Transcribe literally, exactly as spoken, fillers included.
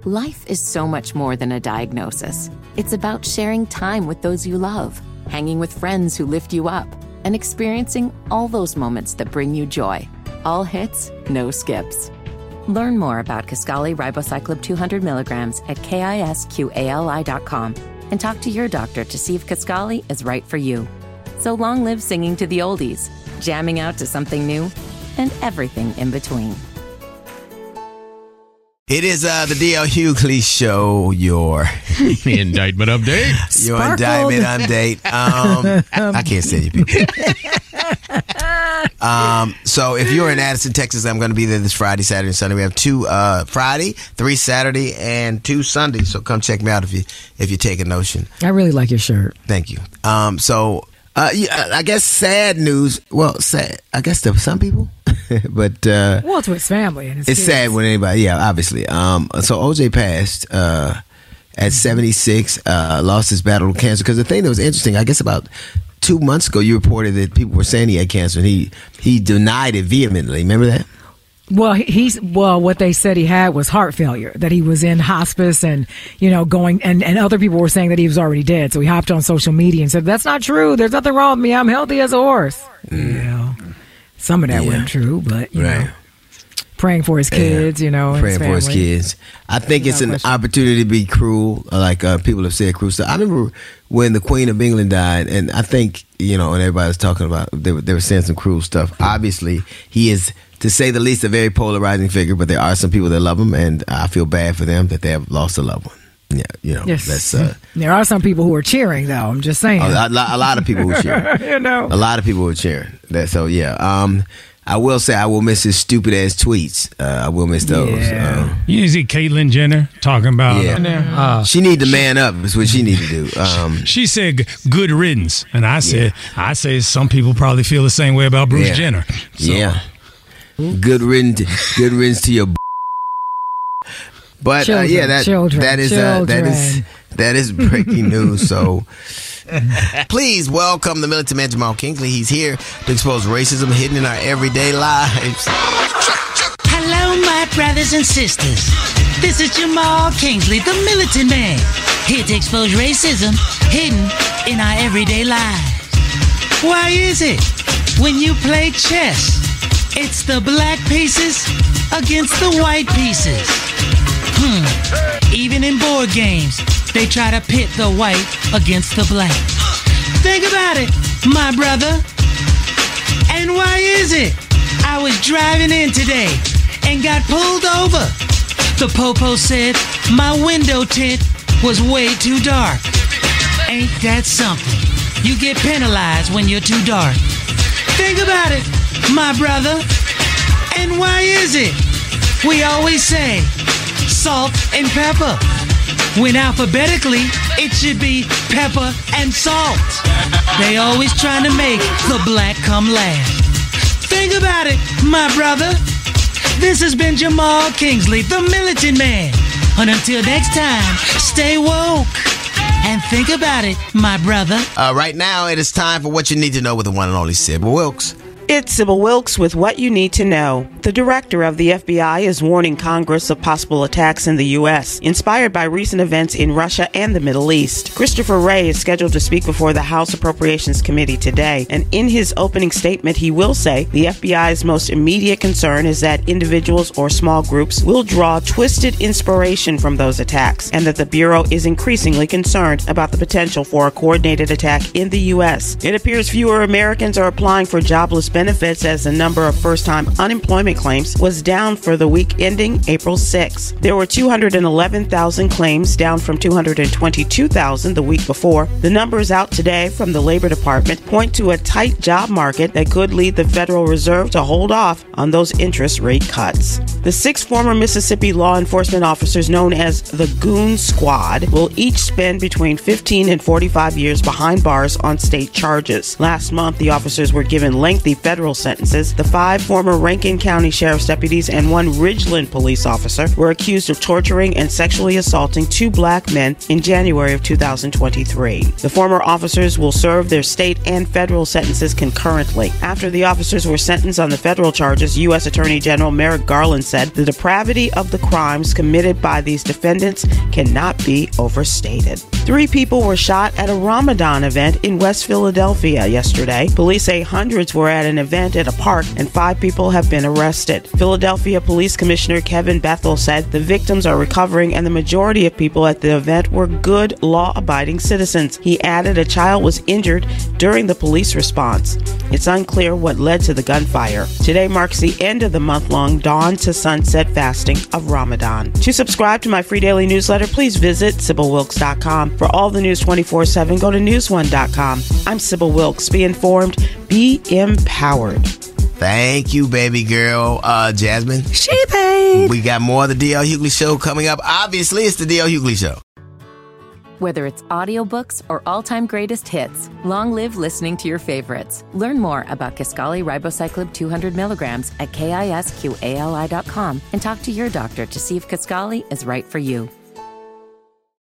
Life is so much more than a diagnosis. It's about sharing time with those you love, hanging with friends who lift you up, and experiencing all those moments that bring you joy. All hits, no skips. Learn more about Kisqali Ribociclib two hundred milligrams at kisqali dot com and talk to your doctor to see if Kisqali is right for you. So long live singing to the oldies, jamming out to something new, and everything in between. It is uh, the D L Hughley Show, your indictment update. Your Sparkled. indictment update. Um, I can't say you people. um, so if you're in Addison, Texas, I'm going to be there this Friday, Saturday, and Sunday. We have two uh, Friday, three Saturday, and two Sunday. So come check me out if you if you take a notion. I really like your shirt. Thank you. Um, so uh, yeah, I guess sad news. Well, sad. I guess to some people. But uh, well, it's with his family and his it's kids. sad when anybody, yeah, obviously. Um, so O J passed uh, at seventy-six, uh, lost his battle with cancer. Because the thing that was interesting, I guess about two months ago, you reported that people were saying he had cancer, and he he denied it vehemently. Remember that? Well, he's well. What they said he had was heart failure. That he was in hospice, and you know, going and, and other people were saying that he was already dead. So he hopped on social media and said, "That's not true. There's nothing wrong with me. I'm healthy as a horse." Mm. Yeah. Some of that yeah. wasn't true, but, you right. know, praying for his kids, yeah. you know, praying his for his kids. I think it's an question. opportunity to be cruel, like uh, people have said cruel stuff. I remember when the Queen of England died, and I think, you know, and everybody was talking about, they were, they were saying some cruel stuff. Obviously, he is, to say the least, a very polarizing figure, but there are some people that love him, and I feel bad for them that they have lost a loved one. Yeah, you know, yes. that's, uh, there are some people who are cheering, though. I'm just saying. A, a, a lot of people who are cheering. you know, a lot of people who are cheering. That so yeah. Um, I will say I will miss his stupid ass tweets. Uh, I will miss those. Yeah. Um, you see Caitlyn Jenner talking about. Yeah. Uh, she need to man up. Is what she need to do. Um, she said good riddance, and I said yeah. I say some people probably feel the same way about Bruce yeah. Jenner. So. Yeah. Good riddance. Good riddance to your. But children, uh, yeah, that children, that is uh, that is that is breaking news. So please welcome the militant man Jamal Kingsley. He's here to expose racism hidden in our everyday lives. Hello, my brothers and sisters. This is Jamal Kingsley, the militant man, here to expose racism hidden in our everyday lives. Why is it when you play chess, it's the black pieces against the white pieces? Hmm. Even in board games, they try to pit the white against the black. Think about it, my brother. And why is it I was driving in today and got pulled over? The popo said my window tint was way too dark. Ain't that something? You get penalized when you're too dark. Think about it, my brother. And why is it we always say salt and pepper, when alphabetically it should be pepper and salt? They always trying to make the black come last. Think about it, my brother. This has been Jamal Kingsley, the militant man. And until next time, stay woke and think about it, my brother. Uh, right now, it is time for What You Need to Know with the one and only Sybil Wilkes. It's Sybil Wilkes with What You Need to Know. The director of the F B I is warning Congress of possible attacks in the U S, inspired by recent events in Russia and the Middle East. Christopher Wray is scheduled to speak before the House Appropriations Committee today, and in his opening statement, he will say the F B I's most immediate concern is that individuals or small groups will draw twisted inspiration from those attacks, and that the Bureau is increasingly concerned about the potential for a coordinated attack in the U S. It appears fewer Americans are applying for jobless benefits as the number of first-time unemployment claims was down for the week ending April sixth. There were two hundred eleven thousand claims, down from two hundred twenty-two thousand the week before. The numbers out today from the Labor Department point to a tight job market that could lead the Federal Reserve to hold off on those interest rate cuts. The six former Mississippi law enforcement officers known as the Goon Squad will each spend between fifteen and forty-five years behind bars on state charges. Last month, the officers were given lengthy federal sentences. The five former Rankin County Sheriff's deputies and one Ridgeland police officer were accused of torturing and sexually assaulting two black men in January of two thousand twenty-three. The former officers will serve their state and federal sentences concurrently. After the officers were sentenced on the federal charges, U S Attorney General Merrick Garland said the depravity of the crimes committed by these defendants cannot be overstated. Three people were shot at a Ramadan event in West Philadelphia yesterday. Police say hundreds were at an event at a park and five people have been arrested. Philadelphia Police Commissioner Kevin Bethel said the victims are recovering and the majority of people at the event were good, law-abiding citizens. He added a child was injured during the police response. It's unclear what led to the gunfire. Today marks the end of the month-long dawn to sunset fasting of Ramadan. To subscribe to my free daily newsletter, please visit Sybil Wilkes dot com. For all the news twenty-four seven, go to news one dot com. I'm Sybil Wilkes. Be informed, be empowered. Thank you, baby girl, uh, Jasmine. She paid. We got more of the D L. Hughley Show coming up. Obviously, it's the D L. Hughley Show. Whether it's audiobooks or all-time greatest hits, long live listening to your favorites. Learn more about Kisqali Ribociclib two hundred milligrams at kisqali dot com and talk to your doctor to see if Kisqali is right for you.